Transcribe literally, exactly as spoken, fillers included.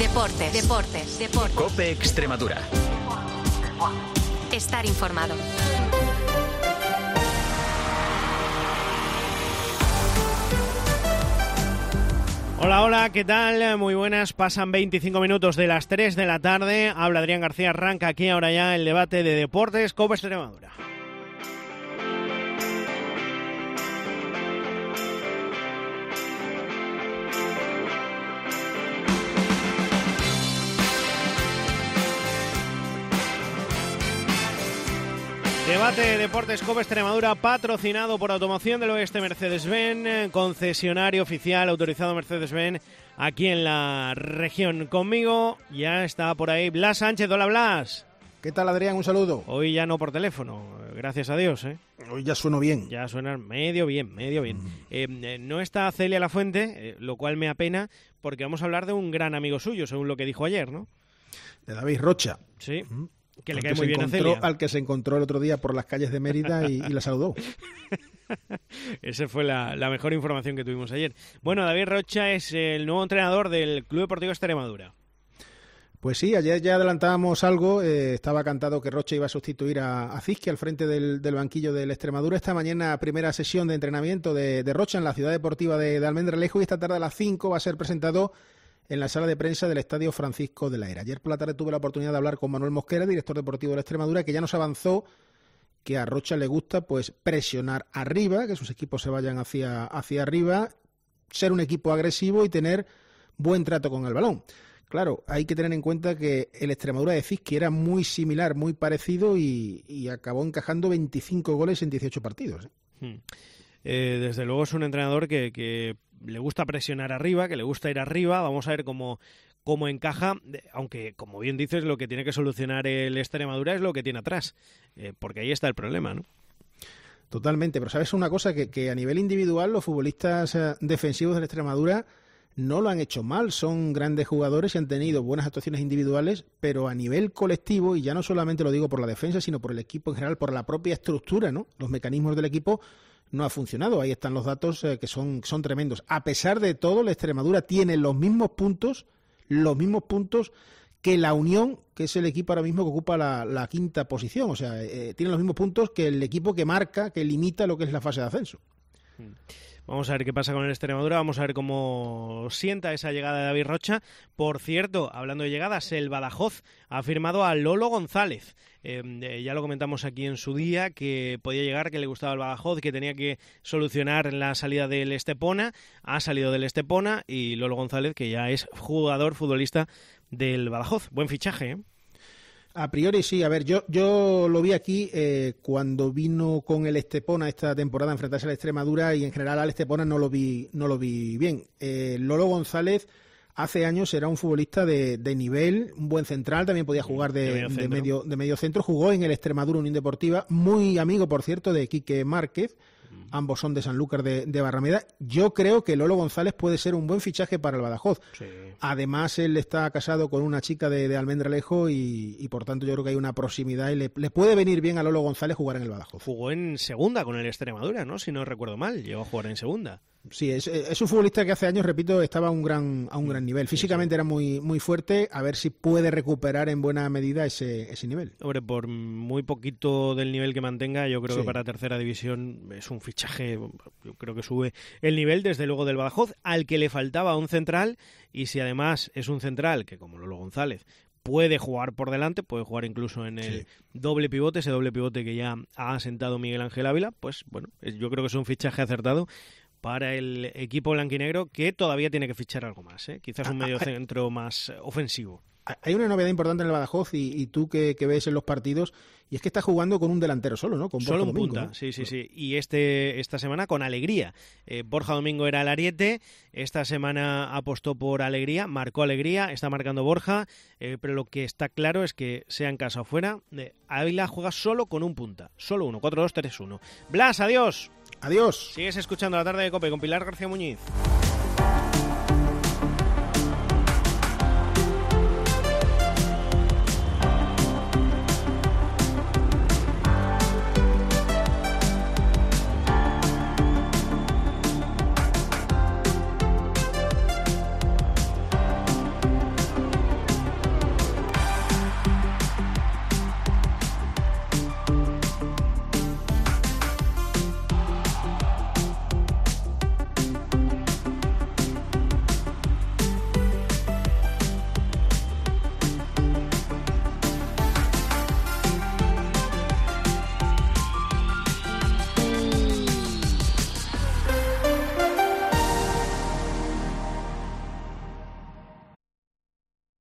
Deportes, deportes, deportes. COPE Extremadura. Estar informado. Hola, hola, ¿qué tal? Muy buenas, pasan veinticinco minutos de las tres de la tarde. Habla Adrián García, arranca aquí ahora ya el debate de deportes COPE Extremadura. Debate de Deportes COPE Extremadura, patrocinado por Automoción del Oeste Mercedes-Benz, concesionario oficial autorizado Mercedes-Benz aquí en la región. Conmigo ya está por ahí Blas Sánchez. Hola, Blas. ¿Qué tal, Adrián? Un saludo. Hoy ya no por teléfono, gracias a Dios, ¿eh? Hoy ya sueno bien. Ya suena medio bien, medio bien. Mm. Eh, eh, no está Celia Lafuente, eh, lo cual me apena, porque vamos a hablar de un gran amigo suyo, según lo que dijo ayer, ¿no? De David Rocha. Sí. Mm. Que le al cae que muy bien a Celia. Al que se encontró el otro día por las calles de Mérida y, y la saludó. Esa fue la, la mejor información que tuvimos ayer. Bueno, David Rocha es el nuevo entrenador del Club Deportivo Extremadura. Pues sí, ayer ya adelantábamos algo. Eh, estaba cantado que Rocha iba a sustituir a, a Cizqui al frente del, del banquillo del Extremadura. Esta mañana primera sesión de entrenamiento de, de Rocha en la ciudad deportiva de, de Almendralejo, y esta tarde a las cinco va a ser presentado en la sala de prensa del Estadio Francisco de la Era. Ayer por la tarde tuve la oportunidad de hablar con Manuel Mosquera, director deportivo de la Extremadura, que ya nos avanzó que a Rocha le gusta pues presionar arriba, que sus equipos se vayan hacia, hacia arriba, ser un equipo agresivo y tener buen trato con el balón. Claro, hay que tener en cuenta que el Extremadura de Cizqui era muy similar, muy parecido y, y acabó encajando veinticinco goles en dieciocho partidos. ¿eh? Hmm. Eh, desde luego es un entrenador que, que le gusta presionar arriba, que le gusta ir arriba. Vamos a ver cómo, cómo encaja, aunque, como bien dices, lo que tiene que solucionar el Extremadura es lo que tiene atrás, eh, porque ahí está el problema, ¿no? Totalmente, pero sabes una cosa, que, que a nivel individual los futbolistas eh, defensivos del Extremadura no lo han hecho mal, son grandes jugadores y han tenido buenas actuaciones individuales, pero a nivel colectivo, y ya no solamente lo digo por la defensa, sino por el equipo en general, por la propia estructura, ¿no? Los mecanismos del equipo no ha funcionado. Ahí están los datos eh, que son, son tremendos. A pesar de todo, la Extremadura tiene los mismos puntos, los mismos puntos que la Unión, que es el equipo ahora mismo que ocupa la, la quinta posición. O sea, eh, tiene los mismos puntos que el equipo que marca, que limita lo que es la fase de ascenso. Vamos a ver qué pasa con el Extremadura, vamos a ver cómo sienta esa llegada de David Rocha. Por cierto, hablando de llegadas, el Badajoz ha firmado a Lolo González. Eh, eh, ya lo comentamos aquí en su día, que podía llegar, que le gustaba el Badajoz, que tenía que solucionar la salida del Estepona. Ha salido del Estepona y Lolo González, que ya es jugador, futbolista del Badajoz. Buen fichaje, ¿eh? A priori sí, a ver, yo yo lo vi aquí eh, cuando vino con el Estepona esta temporada a enfrentarse a la Extremadura, y en general al Estepona no lo vi no lo vi bien. Eh, Lolo González hace años era un futbolista de, de nivel, un buen central, también podía jugar de, de, medio de, medio, de medio centro, jugó en el Extremadura Unión Deportiva, muy amigo, por cierto, de Quique Márquez. Ambos son de Sanlúcar de, de Barrameda. Yo creo que Lolo González puede ser un buen fichaje para el Badajoz. Sí. Además, él está casado con una chica de, de Almendralejo y, y, por tanto, yo creo que hay una proximidad y le, le puede venir bien a Lolo González jugar en el Badajoz. Jugó en segunda con el Extremadura, ¿no? Si no recuerdo mal, llegó a jugar en segunda. Sí, es, es un futbolista que hace años, repito, estaba a un gran a un gran nivel. Físicamente sí, sí. Era muy muy fuerte, a ver si puede recuperar en buena medida ese, ese nivel. Hombre, por muy poquito del nivel que mantenga, yo creo sí. que para tercera división es un fichaje, yo creo que sube el nivel, desde luego, del Badajoz, al que le faltaba un central, y si además es un central que, como Lolo González, puede jugar por delante, puede jugar incluso en el sí. doble pivote, ese doble pivote que ya ha asentado Miguel Ángel Ávila, pues bueno, yo creo que es un fichaje acertado para el equipo blanquinegro, que todavía tiene que fichar algo más, ¿eh? Quizás un medio centro más ofensivo. Hay una novedad importante en el Badajoz, y, y tú que, que ves en los partidos, y es que está jugando con un delantero solo, ¿no? Con Borja solo un Domingo, punta, ¿no? sí, sí, sí. Y este esta semana con Alegría. Eh, Borja Domingo era el ariete, esta semana apostó por Alegría, marcó Alegría, está marcando Borja, eh, pero lo que está claro es que, sea en casa o fuera, eh, Ávila juega solo con un punta, solo uno, cuatro dos tres uno. Blas, adiós. Adiós. Sigues escuchando La Tarde de COPE con Pilar García Muñiz.